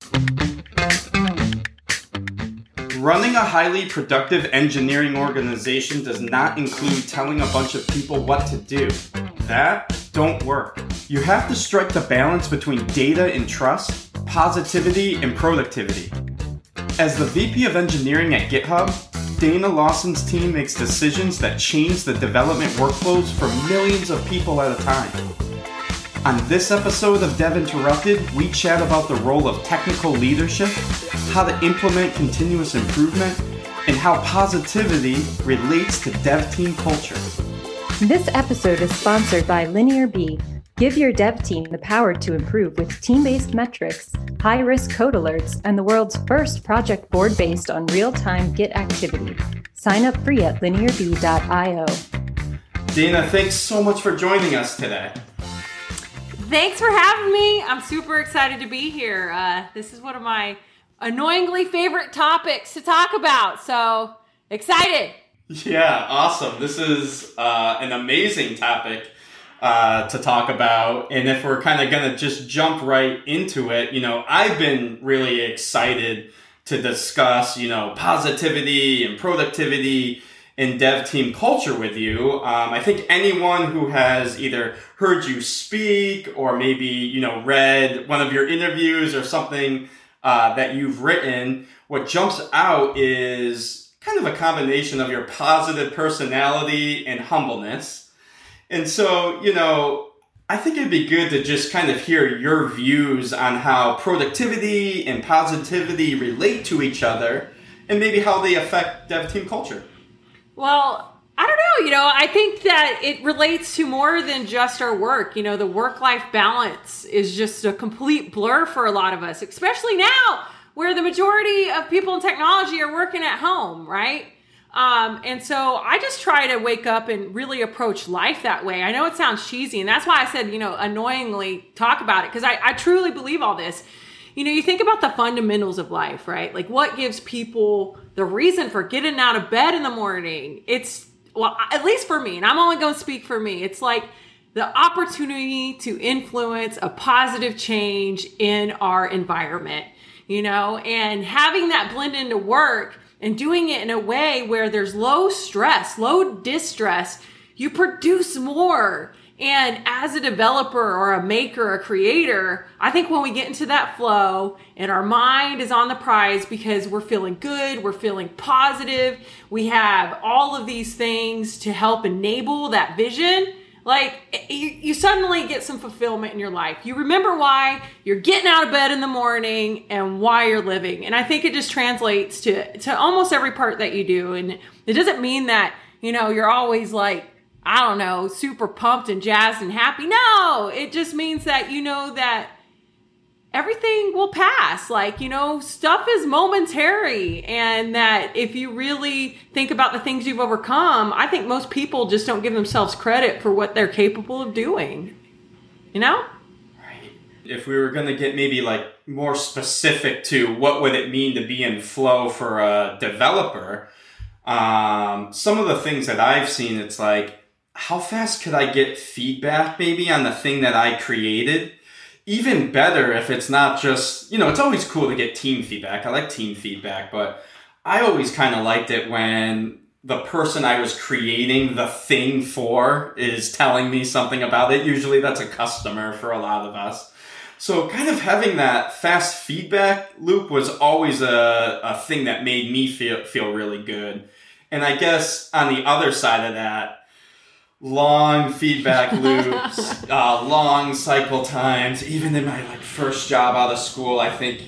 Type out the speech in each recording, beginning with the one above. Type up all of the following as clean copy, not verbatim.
Running a highly productive engineering organization does not include telling a bunch of people what to do. That don't work. You have to strike the balance between data and trust, positivity and productivity. As the VP of Engineering at GitHub, Dana Lawson's team makes decisions that change the development workflows for millions of people at a time. On this episode of Dev Interrupted, we chat about the role of technical leadership, how to implement continuous improvement, and how positivity relates to dev team culture. This episode is sponsored by LinearB. Give your dev team the power to improve with team-based metrics, high-risk code alerts, and the world's first project board based on real-time Git activity. Sign up free at linearb.io. Dana, thanks so much for joining us today. Thanks for having me. I'm super excited to be here. This is one of my annoyingly favorite topics to talk about, so excited. Yeah, awesome. This is an amazing topic to talk about. And if we're kind of going to just jump right into it, I've been really excited to discuss, positivity and productivity in dev team culture with you. I think anyone who has either heard you speak or maybe, read one of your interviews or something that you've written, what jumps out is kind of a combination of your positive personality and humbleness. And so, I think it'd be good to just kind of hear your views on how productivity and positivity relate to each other and maybe how they affect dev team culture. Well, I don't know. I think that it relates to more than just our work. The work-life balance is just a complete blur for a lot of us, especially now where the majority of people in technology are working at home, right? And so I just try to wake up and really approach life that way. I know it sounds cheesy, and that's why I said, annoyingly talk about it, because I truly believe all this. You think about the fundamentals of life, right? Like what gives people the reason for getting out of bed in the morning? Well, at least for me, and I'm only going to speak for me, it's like the opportunity to influence a positive change in our environment, and having that blend into work and doing it in a way where there's low stress, low distress, you produce more. And as a developer or a maker, a creator, I think when we get into that flow and our mind is on the prize because we're feeling good, we're feeling positive, we have all of these things to help enable that vision, like you suddenly get some fulfillment in your life. You remember why you're getting out of bed in the morning and why you're living. And I think it just translates to almost every part that you do. And it doesn't mean that, you're always like, I don't know, super pumped and jazzed and happy. No, it just means that that everything will pass. Like, stuff is momentary. And that if you really think about the things you've overcome, I think most people just don't give themselves credit for what they're capable of doing. Right. If we were going to get maybe like more specific to what would it mean to be in flow for a developer, some of the things that I've seen, it's like, how fast could I get feedback maybe on the thing that I created? Even better if it's not just, it's always cool to get team feedback. I like team feedback, but I always kind of liked it when the person I was creating the thing for is telling me something about it. Usually that's a customer for a lot of us. So kind of having that fast feedback loop was always a thing that made me feel really good. And I guess on the other side of that, long feedback loops, long cycle times. Even in my first job out of school, I think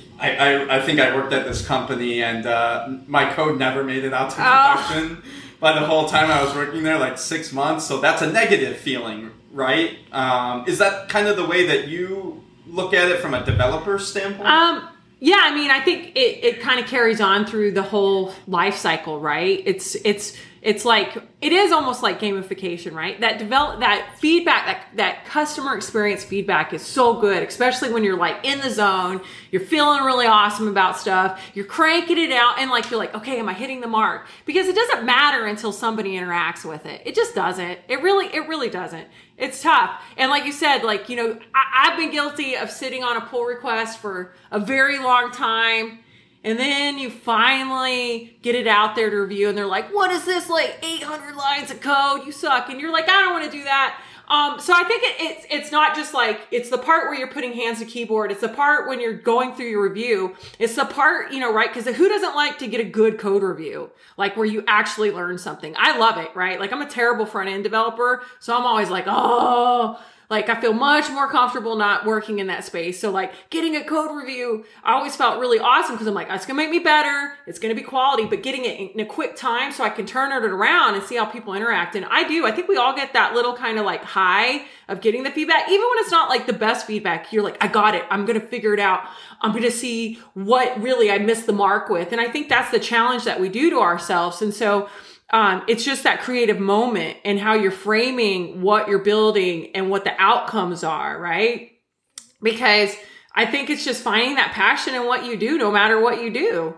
I worked at this company and my code never made it out to production. By the whole time I was working there, 6 months. So that's a negative feeling, right? Is that kind of the way that you look at it from a developer standpoint? Yeah, I think it kind of carries on through the whole life cycle, right? It's it's like, it is almost like gamification, right? That feedback, that customer experience feedback is so good, especially when you're like in the zone, you're feeling really awesome about stuff, you're cranking it out, and like, you're like, okay, am I hitting the mark? Because it doesn't matter until somebody interacts with it. It just doesn't. It really doesn't. It's tough. And like you said, like, you know, I've been guilty of sitting on a pull request for a very long time. And then you finally get it out there to review, and they're like, what is this, like 800 lines of code? You suck. And you're like, I don't want to do that. So I think it's not just like, it's the part where you're putting hands to keyboard. It's the part when you're going through your review. It's the part, you know, right? Because who doesn't like to get a good code review? Like where you actually learn something. I love it, right? Like I'm a terrible front-end developer. So I'm always like, oh, like I feel much more comfortable not working in that space. So like getting a code review, I always felt really awesome because I'm like, it's going to make me better. It's going to be quality, but getting it in a quick time so I can turn it around and see how people interact. And I think we all get that little kind of like high of getting the feedback, even when it's not like the best feedback. You're like, I got it. I'm going to figure it out. I'm going to see what really I missed the mark with. And I think that's the challenge that we do to ourselves. And so it's just that creative moment and how you're framing what you're building and what the outcomes are, right? Because I think it's just finding that passion in what you do, no matter what you do.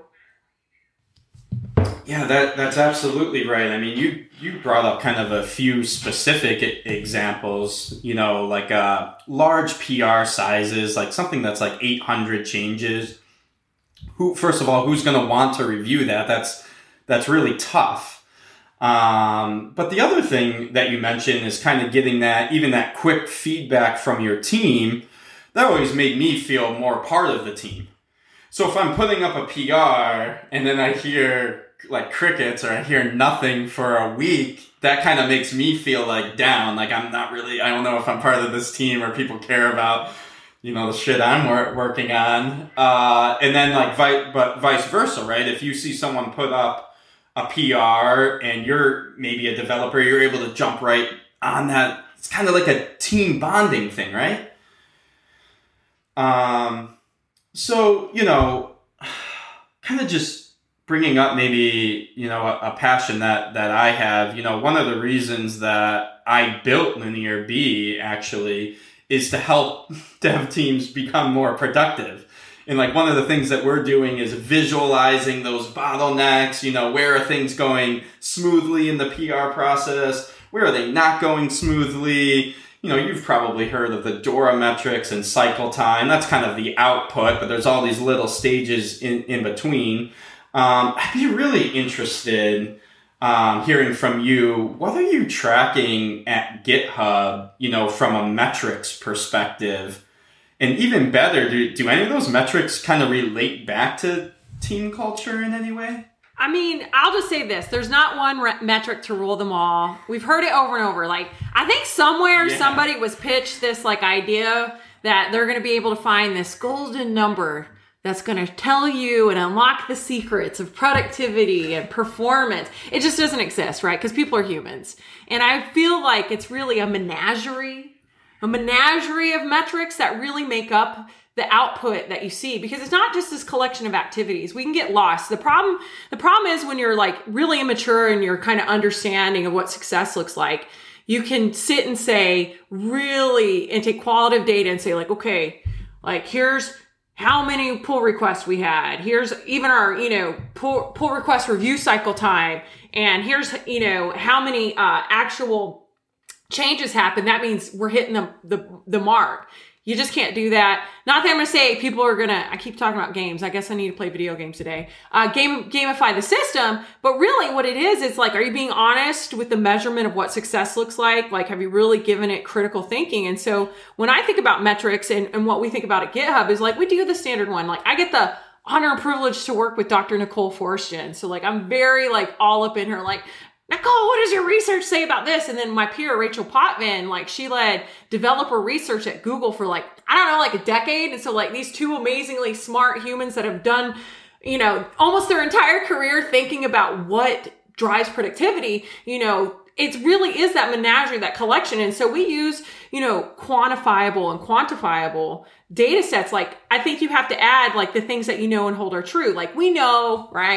Yeah, that's absolutely right. I mean, you brought up kind of a few specific examples, you know, like large PR sizes, like something that's like 800 changes. First of all, who's going to want to review that? That's really tough. But the other thing that you mentioned is kind of getting that quick feedback from your team. That always made me feel more part of the team. So if I'm putting up a PR and then I hear like crickets or I hear nothing for a week, that kind of makes me feel like down. Like I don't know if I'm part of this team or people care about, you know, the shit I'm working on. And then like vice versa, right? If you see someone put up a PR and you're maybe a developer, you're able to jump right on that. It's kind of like a team bonding thing, right? So, you know, kind of just bringing up maybe, you know, a passion that I have, you know, one of the reasons that I built Linear B actually is to help dev teams become more productive. And like one of the things that we're doing is visualizing those bottlenecks, you know, where are things going smoothly in the PR process? Where are they not going smoothly? You know, you've probably heard of the DORA metrics and cycle time. That's kind of the output, but there's all these little stages in between. I'd be really interested hearing from you, what are you tracking at GitHub, you know, from a metrics perspective? And even better, do any of those metrics kind of relate back to team culture in any way? I mean, I'll just say this. There's not one metric to rule them all. We've heard it over and over. Like, I think somewhere somebody was pitched this like idea that they're going to be able to find this golden number that's going to tell you and unlock the secrets of productivity and performance. It just doesn't exist, right? Because people are humans. And I feel like it's really a menagerie of metrics that really make up the output that you see, because it's not just this collection of activities. We can get lost. The problem is when you're like really immature and you're kind of understanding of what success looks like, you can sit and say really and take qualitative data and say like, okay, like here's how many pull requests we had. Here's even our, you know, pull request review cycle time. And here's, you know, how many actual changes happen. That means we're hitting the mark. You just can't do that. Not that I'm going to say people are going to, I keep talking about games. I guess I need to play video games today. Gamify the system. But really what it is, it's like, are you being honest with the measurement of what success looks like? Like, have you really given it critical thinking? And so when I think about metrics and what we think about at GitHub is like, we do the standard one. Like I get the honor and privilege to work with Dr. Nicole Forstian. So like, I'm very like all up in her, like, Nicole, what does your research say about this? And then my peer, Rachel Potvin, like she led developer research at Google for like, I don't know, like a decade. And so like these two amazingly smart humans that have done, you know, almost their entire career thinking about what drives productivity, you know, it really is that menagerie, that collection. And so we use, you know, quantifiable and quantifiable data sets. Like I think you have to add like the things that you know and hold are true. Like we know, right?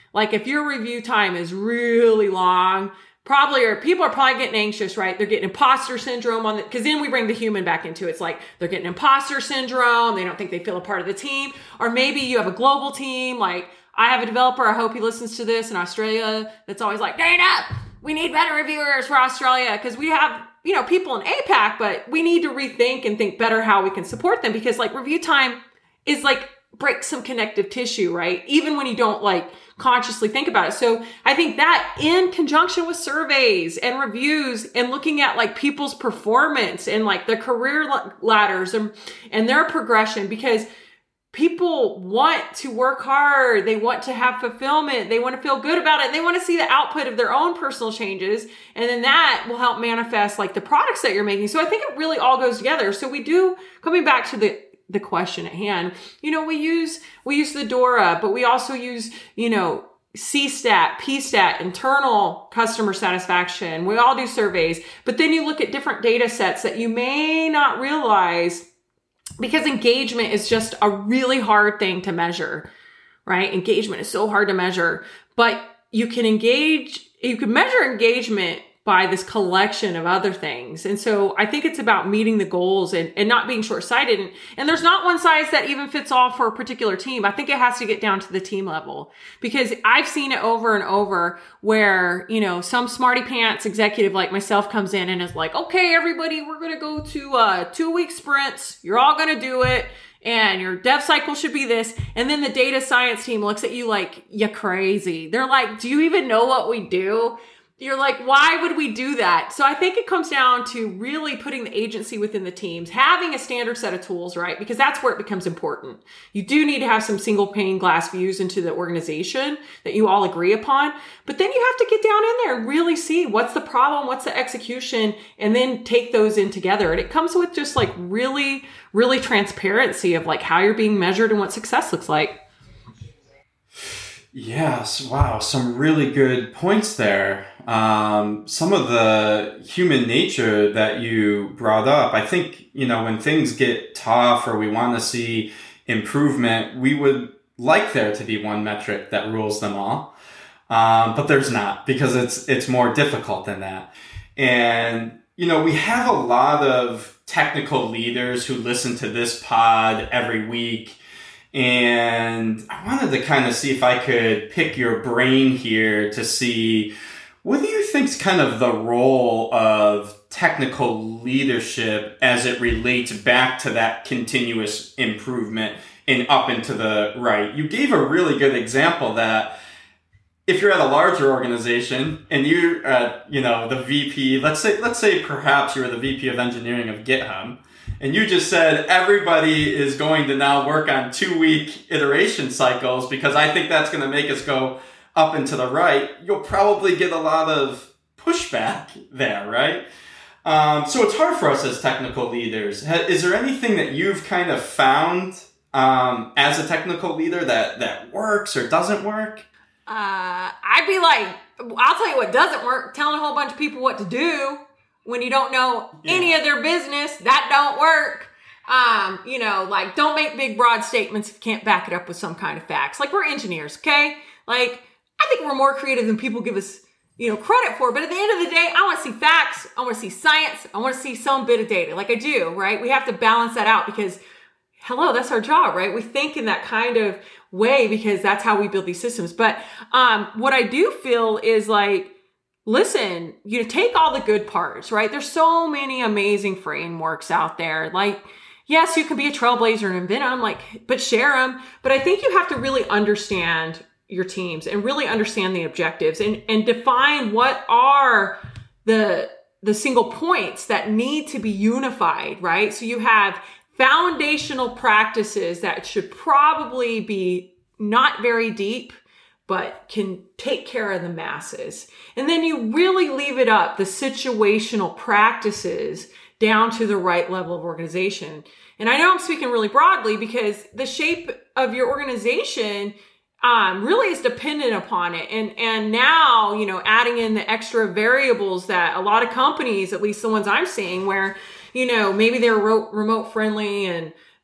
Like if your review time is really long, people are probably getting anxious, right? They're getting imposter syndrome because then we bring the human back into it. It's like they're getting imposter syndrome. They don't think they feel a part of the team. Or maybe you have a global team. Like I have a developer, I hope he listens to this in Australia, that's always like, Dana, we need better reviewers for Australia because we have, people in APAC, but we need to rethink and think better how we can support them because like review time is like break some connective tissue, right? Even when you don't like consciously think about it. So I think that in conjunction with surveys and reviews and looking at like people's performance and like their career ladders and their progression, because people want to work hard. They want to have fulfillment. They want to feel good about it. They want to see the output of their own personal changes. And then that will help manifest like the products that you're making. So I think it really all goes together. So we do, coming back to the question at hand, we use the DORA, but we also use, CSAT, PSAT, internal customer satisfaction. We all do surveys, but then you look at different data sets that you may not realize because engagement is just a really hard thing to measure, right? Engagement is so hard to measure, but you can measure engagement by this collection of other things. And so I think it's about meeting the goals and not being short-sighted. And there's not one size that even fits all for a particular team. I think it has to get down to the team level because I've seen it over and over where, some smarty pants executive like myself comes in and is like, okay, everybody, we're going to go to 2-week sprints. You're all going to do it. And your dev cycle should be this. And then the data science team looks at you like, you're crazy. They're like, do you even know what we do? You're like, why would we do that? So I think it comes down to really putting the agency within the teams, having a standard set of tools, right? Because that's where it becomes important. You do need to have some single pane glass views into the organization that you all agree upon. But then you have to get down in there and really see what's the problem, what's the execution, and then take those in together. And it comes with just like really, really transparency of like how you're being measured and what success looks like. Yes. Wow. Some really good points there. Some of the human nature that you brought up, I think, when things get tough or we want to see improvement, we would like there to be one metric that rules them all. But there's not because it's more difficult than that. And, we have a lot of technical leaders who listen to this pod every week. And I wanted to kind of see if I could pick your brain here to see what do you think is kind of the role of technical leadership as it relates back to that continuous improvement and up and to the right? You gave a really good example that if you're at a larger organization and you're the VP, let's say perhaps you're the VP of engineering of GitHub, and you just said everybody is going to now work on 2-week iteration cycles because I think that's going to make us go up and to the right, you'll probably get a lot of pushback there, right? So it's hard for us as technical leaders. Is there anything that you've kind of found as a technical leader that works or doesn't work? I'd be like, I'll tell you what doesn't work, telling a whole bunch of people what to do when you don't know any of their business. That don't work. Like don't make big broad statements if you can't back it up with some kind of facts. Like we're engineers, okay? Like I think we're more creative than people give us, credit for. But at the end of the day, I want to see facts. I want to see science. I want to see some bit of data like I do, right? We have to balance that out because, hello, that's our job, right? We think in that kind of way because that's how we build these systems. But what I do feel is like, listen, take all the good parts, right? There's so many amazing frameworks out there. Like, yes, you can be a trailblazer and invent them, but share them. But I think you have to really understand your teams and really understand the objectives and define what are the single points that need to be unified, right? So you have foundational practices that should probably be not very deep, but can take care of the masses. And then you really leave it up, the situational practices down to the right level of organization. And I know I'm speaking really broadly because the shape of your organization really is dependent upon it. And now, adding in the extra variables that a lot of companies, at least the ones I'm seeing where, maybe they're remote friendly and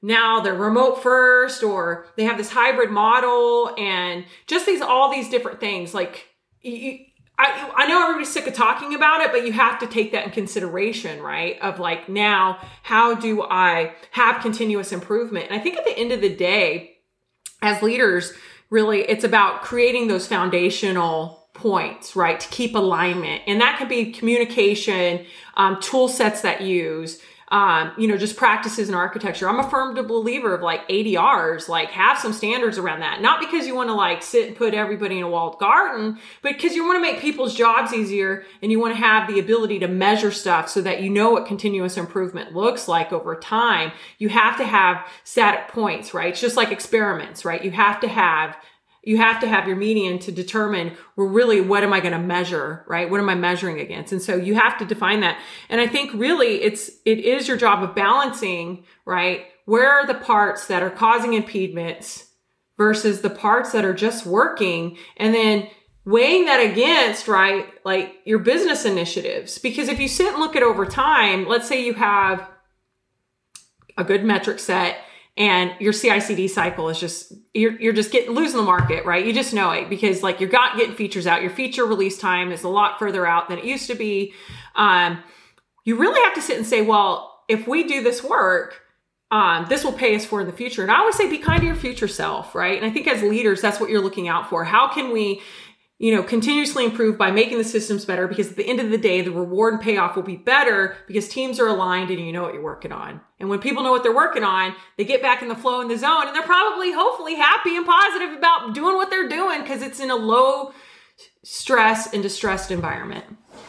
now they're remote first, or they have this hybrid model, and just all these different things. Like, I know everybody's sick of talking about it, but you have to take that in consideration, right? Of like, now, how do I have continuous improvement? And I think at the end of the day, as leaders, really, it's about creating those foundational points, right? To keep alignment. And that could be communication, tool sets that use, just practices in architecture. I'm a firm believer of like ADRs, like have some standards around that. Not because you want to like sit and put everybody in a walled garden, but because you want to make people's jobs easier, and you want to have the ability to measure stuff so that you know what continuous improvement looks like over time. You have to have static points, right? It's just like experiments, right? You have to have your median to determine, well, really, what am I going to measure, right? What am I measuring against? And so you have to define that. And I think really it is your job of balancing, right? Where are the parts that are causing impediments versus the parts that are just working? And then weighing that against, right? Like your business initiatives. Because if you sit and look at over time, let's say you have a good metric set, and your CI/CD cycle is just, you're just losing the market, right? You just know it because like you're getting features out. Your feature release time is a lot further out than it used to be. You really have to sit and say, well, if we do this work, this will pay us for in the future. And I always say, be kind to your future self, right? And I think as leaders, that's what you're looking out for. How can we, continuously improve by making the systems better? Because at the end of the day, the reward and payoff will be better because teams are aligned and you know what you're working on. And when people know what they're working on, they get back in the flow and the zone, and they're probably, hopefully, happy and positive about doing what they're doing because it's in a low stress and distressed environment.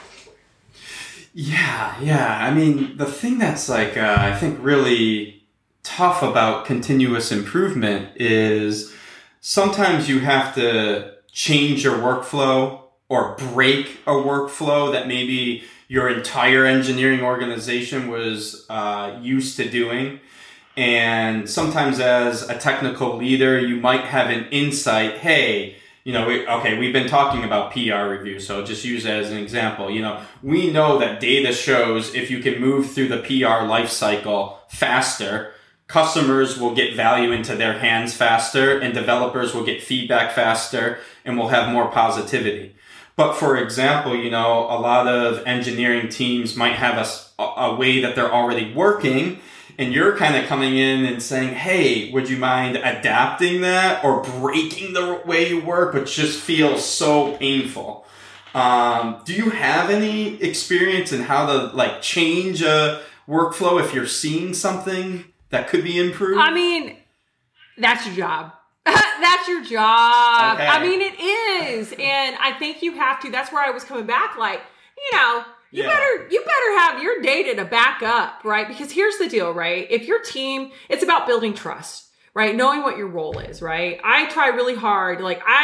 Yeah. I mean, the thing that's like, I think really tough about continuous improvement is sometimes you have to change your workflow or break a workflow that maybe your entire engineering organization was used to doing. And sometimes as a technical leader, you might have an insight, hey, we've been talking about PR review, so just use it as an example. We know that data shows if you can move through the PR lifecycle faster, customers will get value into their hands faster, and developers will get feedback faster, and will have more positivity. But for example, a lot of engineering teams might have a way that they're already working, and you're kind of coming in and saying, hey, would you mind adapting that or breaking the way you work, which just feels so painful. Do you have any experience in how to change a workflow if you're seeing something that could be improved? I mean, that's your job. That's your job. Okay. I mean, it is. And I think you have to, that's where I was coming back. You better have your data to back up, right? Because here's the deal, right? If your team, it's about building trust, right? Knowing what your role is, right? I try really hard.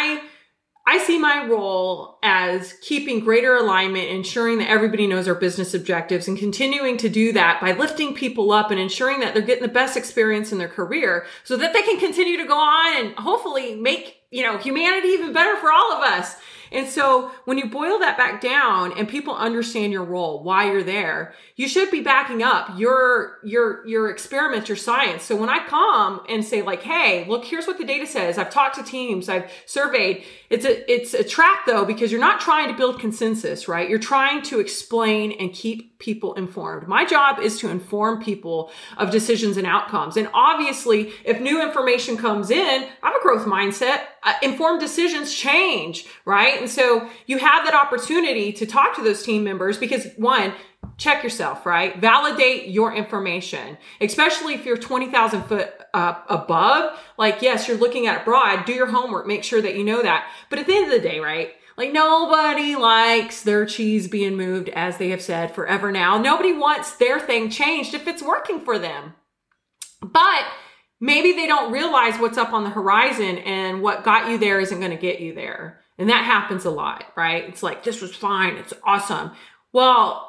I see my role as keeping greater alignment, ensuring that everybody knows our business objectives, and continuing to do that by lifting people up and ensuring that they're getting the best experience in their career so that they can continue to go on and hopefully make, humanity even better for all of us. And so when you boil that back down and people understand your role, why you're there, you should be backing up your experiments, your science. So when I come and say hey, look, here's what the data says. I've talked to teams, I've surveyed. It's a trap though, because you're not trying to build consensus, right? You're trying to explain and keep people informed. My job is to inform people of decisions and outcomes. And obviously, if new information comes in, I have a growth mindset. Informed decisions change, right? And so you have that opportunity to talk to those team members because one, check yourself, right? Validate your information, especially if you're 20,000 foot above. Yes, you're looking at it broad. Do your homework. Make sure that you know that. But at the end of the day, right? Nobody likes their cheese being moved, as they have said forever now. Nobody wants their thing changed if it's working for them. But maybe they don't realize what's up on the horizon, and what got you there isn't going to get you there. And that happens a lot, right? It's this was fine. It's awesome. Well,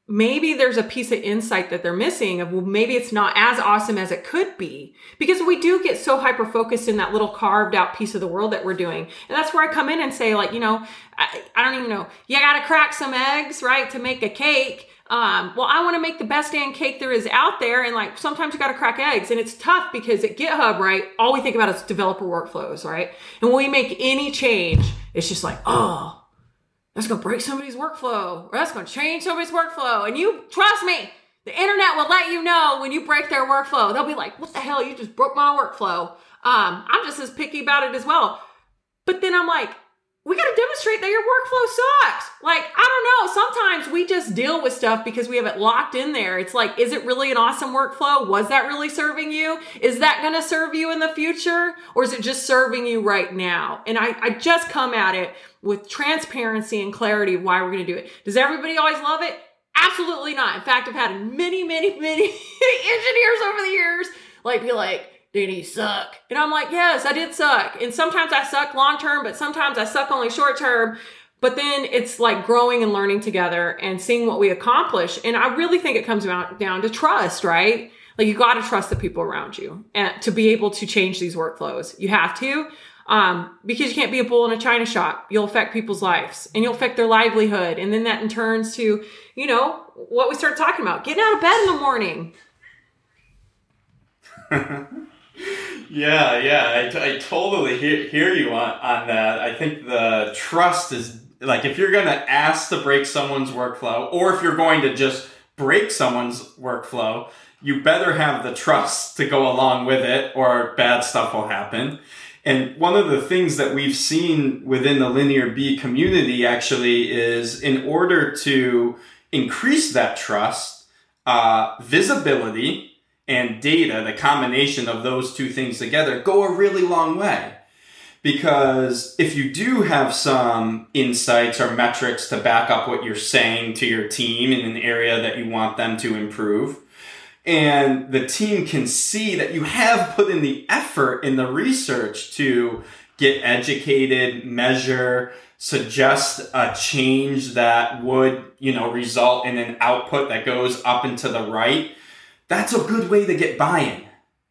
maybe there's a piece of insight that they're missing of, well, maybe it's not as awesome as it could be, because we do get so hyper focused in that little carved out piece of the world that we're doing. And that's where I come in and say, like, I don't even know. You got to crack some eggs, right, to make a cake. Well, I want to make the best damn cake there is out there. And like, sometimes you got to crack eggs, and it's tough because at GitHub, right, all we think about is developer workflows, right? And when we make any change, it's just like, oh, that's going to break somebody's workflow, or that's going to change somebody's workflow. And you trust me, the internet will let you know when you break their workflow. They'll be like, what the hell? You just broke my workflow. I'm just as picky about it as well. But then I'm like, we got to demonstrate that your workflow sucks. Like, I don't know. Sometimes we just deal with stuff because we have it locked in there. It's like, is it really an awesome workflow? Was that really serving you? Is that going to serve you in the future? Or is it just serving you right now? And I just come at it with transparency and clarity of why we're going to do it. Does everybody always love it? Absolutely not. In fact, I've had many engineers over the years be like, did he suck? And I'm like, yes, I did suck. And sometimes I suck long term, but sometimes I suck only short term. But then it's like growing and learning together and seeing what we accomplish. And I really think it comes down to trust, right? Like, you got to trust the people around you and to be able to change these workflows. You have to, because you can't be a bull in a china shop. You'll affect people's lives and you'll affect their livelihood. And then that in turns to, what we started talking about, getting out of bed in the morning. Yeah, I totally hear you on that. I think the trust is, like, if you're going to ask to break someone's workflow, or if you're going to just break someone's workflow, you better have the trust to go along with it, or bad stuff will happen. And one of the things that we've seen within the Linear B community actually is, in order to increase that trust, visibility and data, the combination of those two things together, go a really long way. Because if you do have some insights or metrics to back up what you're saying to your team in an area that you want them to improve, and the team can see that you have put in the effort in the research to get educated, measure, suggest a change that would, result in an output that goes up and to the right, that's a good way to get buy-in.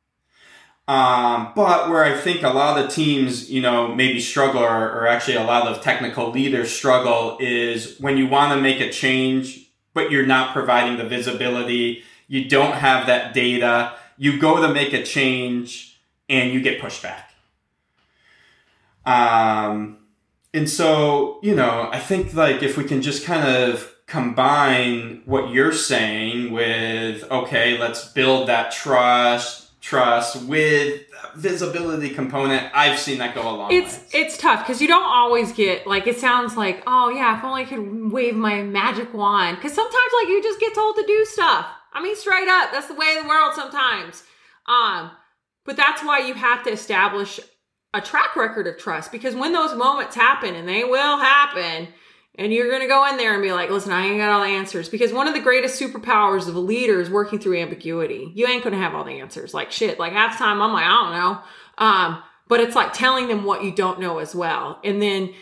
But where I think a lot of teams, maybe struggle, or actually a lot of technical leaders struggle, is when you want to make a change, but you're not providing the visibility, you don't have that data, you go to make a change and you get pushed back. And so, I think, like, if we can just kind of combine what you're saying with, okay, let's build that trust with visibility component, I've seen that go a long way. It's tough because you don't always get, like, it sounds like, oh yeah, if only I could wave my magic wand. Because sometimes, like, you just get told to do stuff. I mean, straight up, that's the way of the world sometimes. But that's why you have to establish a track record of trust, because when those moments happen, and they will happen, and you're going to go in there and be like, listen, I ain't got all the answers. Because one of the greatest superpowers of a leader is working through ambiguity. You ain't going to have all the answers. Like, shit, like, half the time I'm like, I don't know. But it's like telling them what you don't know as well. And then,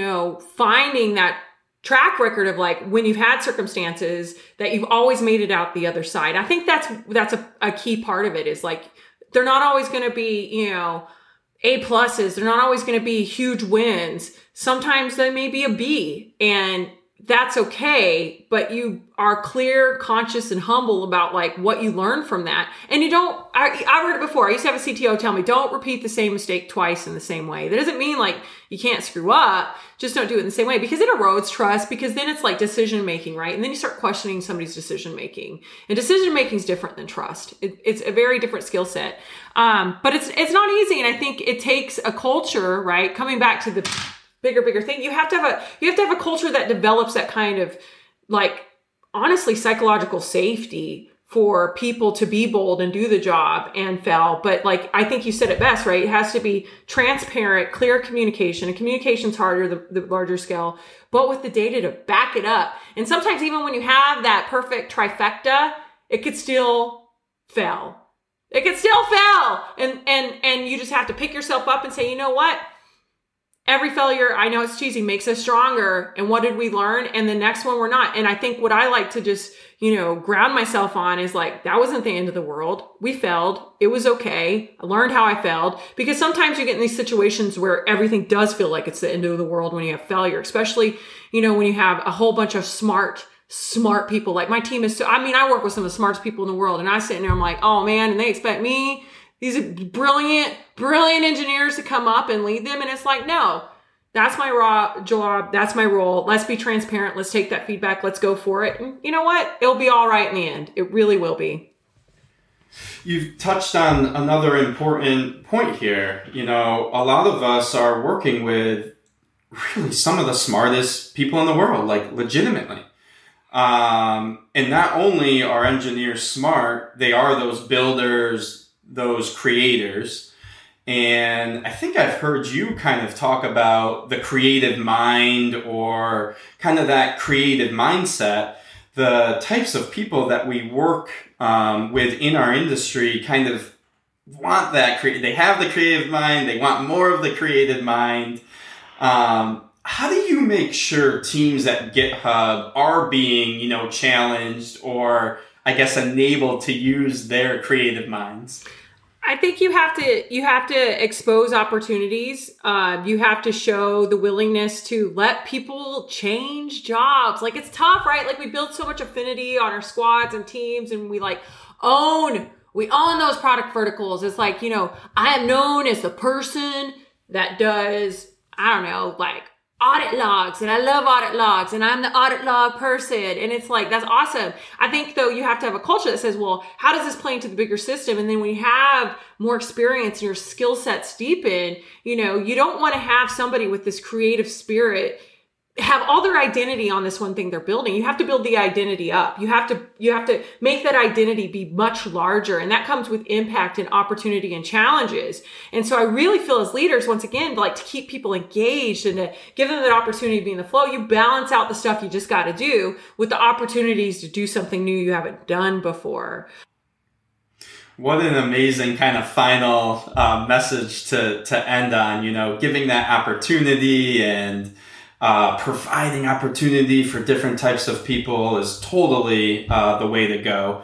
finding that track record of, like, when you've had circumstances that you've always made it out the other side. I think that's a key part of it, is, like, they're not always going to be, A pluses. They're not always going to be huge wins. Sometimes they may be a B, and that's okay. But you are clear, conscious, and humble about, like, what you learned from that. And you don't, I heard it before. I used to have a CTO tell me, don't repeat the same mistake twice in the same way. That doesn't mean, like, you can't screw up. Just don't do it in the same way, because it erodes trust, because then it's like decision making, right? And then you start questioning somebody's decision making. And decision making is different than trust. It's a very different skill set. But it's not easy. And I think it takes a culture, right? Coming back to the bigger thing, you have to have a culture that develops that kind of, like, honestly, psychological safety for people to be bold and do the job and fail. But, like, I think you said it best, right? It has to be transparent, clear communication. And communication's harder the larger scale, but with the data to back it up. And sometimes even when you have that perfect trifecta, it could still fail. It could still fail. And you just have to pick yourself up and say, you know what? every failure, I know it's cheesy, makes us stronger. And what did we learn? And the next one, we're not. And I think what I like to just, ground myself on is like, that wasn't the end of the world. We failed. It was okay. I learned how I failed, because sometimes you get in these situations where everything does feel like it's the end of the world when you have failure, especially, when you have a whole bunch of smart people. Like my team is I work with some of the smartest people in the world, and I sit in there, I'm like, oh man, and they expect me, these are brilliant engineers, to come up and lead them. And it's like, no, that's my job. That's my role. Let's be transparent. Let's take that feedback. Let's go for it. And you know what? It'll be all right in the end. It really will be. You've touched on another important point here. A lot of us are working with really some of the smartest people in the world, like legitimately. And not only are engineers smart, they are those builders, those creators. And I think I've heard you kind of talk about the creative mind, or kind of that creative mindset. The types of people that we work with in our industry kind of want that. They have the creative mind. They want more of the creative mind. How do you make sure teams at GitHub are being, challenged, or I guess enabled to use their creative minds? I think you have to expose opportunities. You have to show the willingness to let people change jobs. Like, it's tough, right? Like, we build so much affinity on our squads and teams, and we own those product verticals. It's like, I am known as the person that does, audit logs, and I love audit logs, and I'm the audit log person. And it's like, that's awesome. I think though, you have to have a culture that says, well, how does this play into the bigger system? And then when you have more experience and your skill sets deepen, you don't want to have somebody with this creative spirit have all their identity on this one thing they're building. You have to build the identity up. You have to make that identity be much larger. And that comes with impact and opportunity and challenges. And so I really feel as leaders, once again, to keep people engaged and to give them that opportunity to be in the flow, you balance out the stuff you just got to do with the opportunities to do something new you haven't done before. What an amazing kind of final message to end on, giving that opportunity and providing opportunity for different types of people is totally the way to go.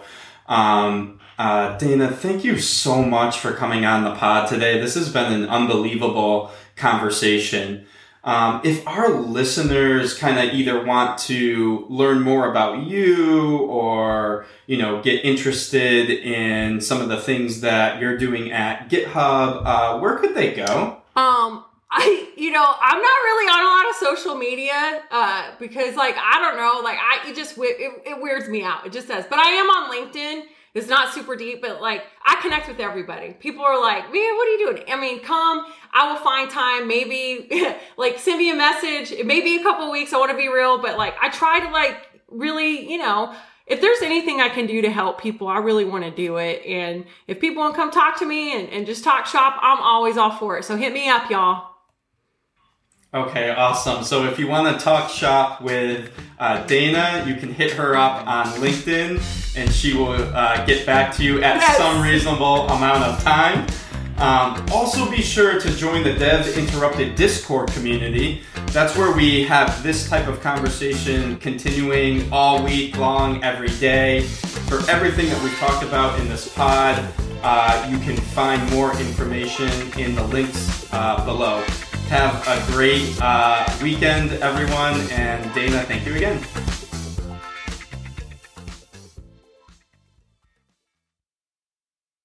Dana, thank you so much for coming on the pod today. This has been an unbelievable conversation. If our listeners kind of either want to learn more about you, or, get interested in some of the things that you're doing at GitHub, where could they go? I'm not really on a lot of social media, because I don't know, it weirds me out. It just does. But I am on LinkedIn. It's not super deep, but I connect with everybody. People are like, man, what are you doing? Come, I will find time, maybe send me a message. It may be a couple of weeks. I want to be real, but I try to really, if there's anything I can do to help people, I really want to do it. And if people want to come talk to me and just talk shop, I'm always all for it. So hit me up, y'all. Okay, awesome. So if you want to talk shop with Dana, you can hit her up on LinkedIn, and she will get back to you at some reasonable amount of time. Also be sure to join the Dev Interrupted Discord community. That's where we have this type of conversation continuing all week long, every day. For everything that we've talked about in this pod, you can find more information in the links below. Have a great weekend, everyone. And Dana, thank you again.